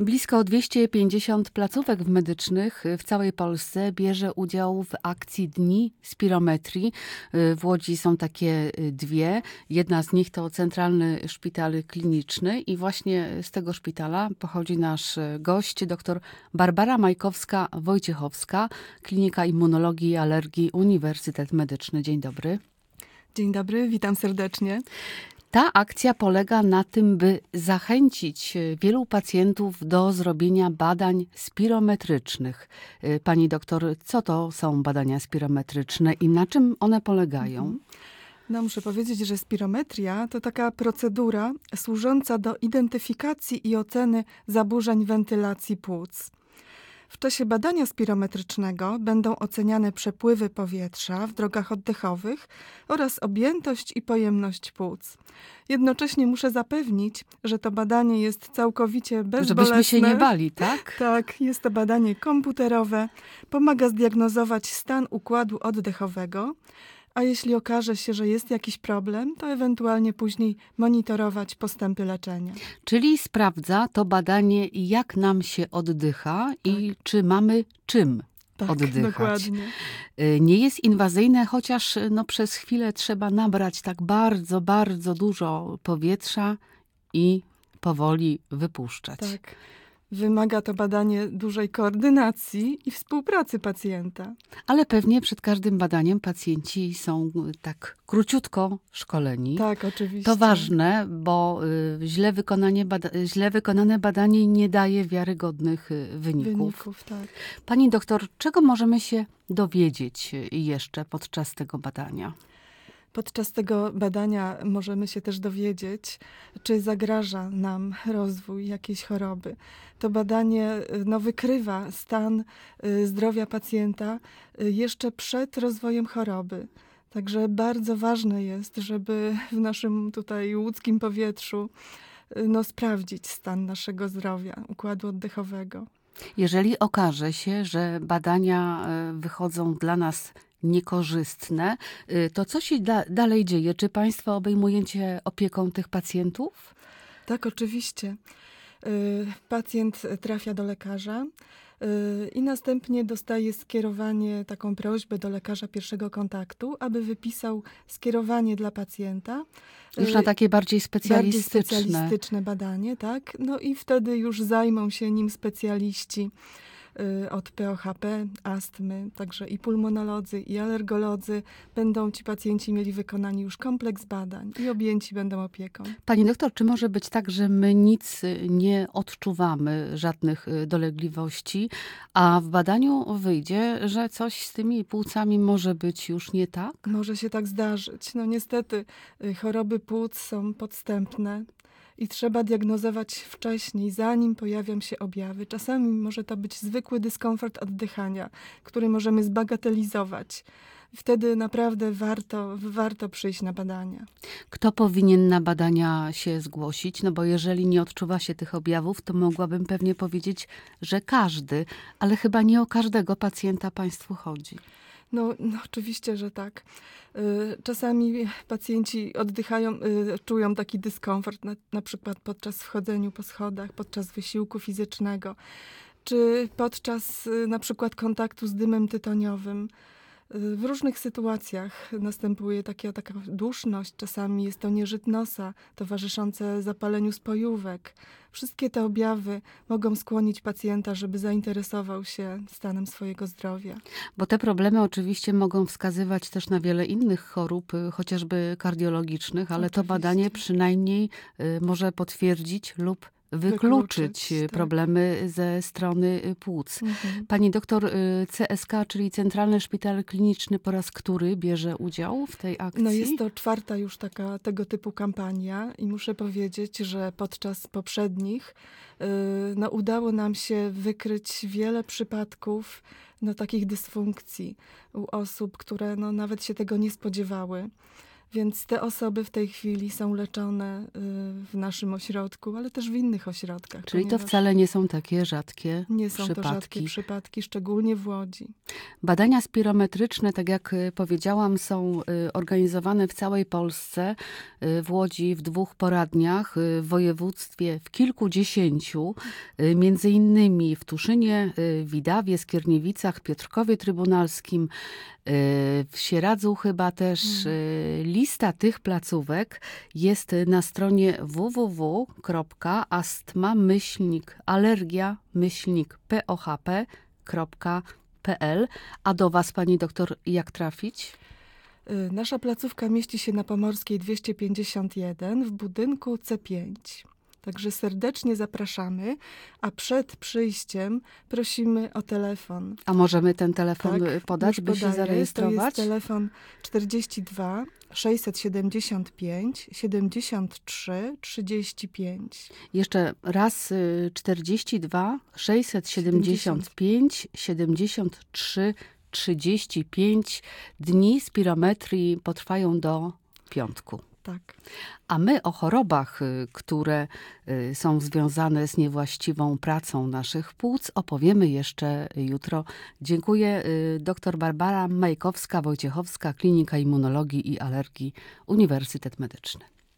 Blisko 250 placówek medycznych w całej Polsce bierze udział w akcji Dni Spirometrii. W Łodzi są takie dwie. Jedna z nich to Centralny Szpital Kliniczny i właśnie z tego szpitala pochodzi nasz gość, dr Barbara Majkowska-Wojciechowska, Klinika Immunologii i Alergii, Uniwersytet Medyczny. Dzień dobry. Dzień dobry, witam serdecznie. Ta akcja polega na tym, by zachęcić wielu pacjentów do zrobienia badań spirometrycznych. Pani doktor, co to są badania spirometryczne i na czym one polegają? No, muszę powiedzieć, że spirometria to taka procedura służąca do identyfikacji i oceny zaburzeń wentylacji płuc. W czasie badania spirometrycznego będą oceniane przepływy powietrza w drogach oddechowych oraz objętość i pojemność płuc. Jednocześnie muszę zapewnić, że to badanie jest całkowicie bezbolesne. Żebyśmy się nie bali, tak? Tak, jest to badanie komputerowe. Pomaga zdiagnozować stan układu oddechowego, a jeśli okaże się, że jest jakiś problem, to ewentualnie później monitorować postępy leczenia. Czyli sprawdza to badanie, jak nam się oddycha i czy mamy czym oddychać. Dokładnie. Nie jest inwazyjne, chociaż przez chwilę trzeba nabrać tak bardzo, bardzo dużo powietrza i powoli wypuszczać. Tak. Wymaga to badanie dużej koordynacji i współpracy pacjenta. Ale pewnie przed każdym badaniem pacjenci są tak króciutko szkoleni. Tak, oczywiście. To ważne, bo źle wykonane badanie nie daje wiarygodnych wyników. Tak. Pani doktor, czego możemy się dowiedzieć jeszcze podczas tego badania? Podczas tego badania możemy się też dowiedzieć, czy zagraża nam rozwój jakiejś choroby. To badanie wykrywa stan zdrowia pacjenta jeszcze przed rozwojem choroby. Także bardzo ważne jest, żeby w naszym tutaj łódzkim powietrzu sprawdzić stan naszego zdrowia, układu oddechowego. Jeżeli okaże się, że badania wychodzą dla nas niekorzystne, to co się dalej dzieje? Czy państwo obejmujecie opieką tych pacjentów? Tak, oczywiście. Pacjent trafia do lekarza i następnie dostaje skierowanie, taką prośbę do lekarza pierwszego kontaktu, aby wypisał skierowanie dla pacjenta. Już na takie bardziej specjalistyczne. Bardziej specjalistyczne badanie, tak. No i wtedy już zajmą się nim specjaliści od POHP, astmy, także i pulmonolodzy, i alergolodzy. Będą ci pacjenci mieli wykonany już kompleks badań i objęci będą opieką. Pani doktor, czy może być tak, że my nic nie odczuwamy, żadnych dolegliwości, a w badaniu wyjdzie, że coś z tymi płucami może być już nie tak? Może się tak zdarzyć. No niestety choroby płuc są podstępne. I trzeba diagnozować wcześniej, zanim pojawią się objawy. Czasami może to być zwykły dyskomfort oddychania, który możemy zbagatelizować. Wtedy naprawdę warto przyjść na badania. Kto powinien na badania się zgłosić? No bo jeżeli nie odczuwa się tych objawów, to mogłabym pewnie powiedzieć, że każdy, ale chyba nie o każdego pacjenta państwu chodzi. No oczywiście, że tak. Czasami pacjenci oddychają, czują taki dyskomfort, na przykład podczas wchodzenia po schodach, podczas wysiłku fizycznego, czy podczas na przykład kontaktu z dymem tytoniowym. W różnych sytuacjach następuje taka duszność, czasami jest to nieżyt nosa towarzyszące zapaleniu spojówek. Wszystkie te objawy mogą skłonić pacjenta, żeby zainteresował się stanem swojego zdrowia. Bo te problemy oczywiście mogą wskazywać też na wiele innych chorób, chociażby kardiologicznych, ale to badanie przynajmniej może potwierdzić lub wykluczyć problemy ze strony płuc. Pani doktor, CSK, czyli Centralny Szpital Kliniczny, po raz który bierze udział w tej akcji? No jest to 4. już tego typu kampania i muszę powiedzieć, że podczas poprzednich udało nam się wykryć wiele przypadków takich dysfunkcji u osób, które nawet się tego nie spodziewały. Więc te osoby w tej chwili są leczone w naszym ośrodku, ale też w innych ośrodkach. Czyli to wcale nie są takie rzadkie nie są przypadki. to rzadkie przypadki, szczególnie w Łodzi. Badania spirometryczne, tak jak powiedziałam, są organizowane w całej Polsce, w Łodzi w 2 poradniach, w województwie w kilkudziesięciu, między innymi w Tuszynie, Widawie, Skierniewicach, Piotrkowie Trybunalskim, w Sieradzu chyba też. Lista tych placówek jest na stronie www.astma-alergia-pochp.pl. A do was, pani doktor, jak trafić? Nasza placówka mieści się na Pomorskiej 251 w budynku C5. Także serdecznie zapraszamy, a przed przyjściem prosimy o telefon. A możemy ten telefon podać, by się zarejestrować? To jest telefon 42 675 73 35. Jeszcze raz 42 675 73 35. Dni spirometrii potrwają do piątku. Tak. A my o chorobach, które są związane z niewłaściwą pracą naszych płuc, opowiemy jeszcze jutro. Dziękuję. Dr Barbara Majkowska-Wojciechowska, Klinika Immunologii i Alergii, Uniwersytet Medyczny.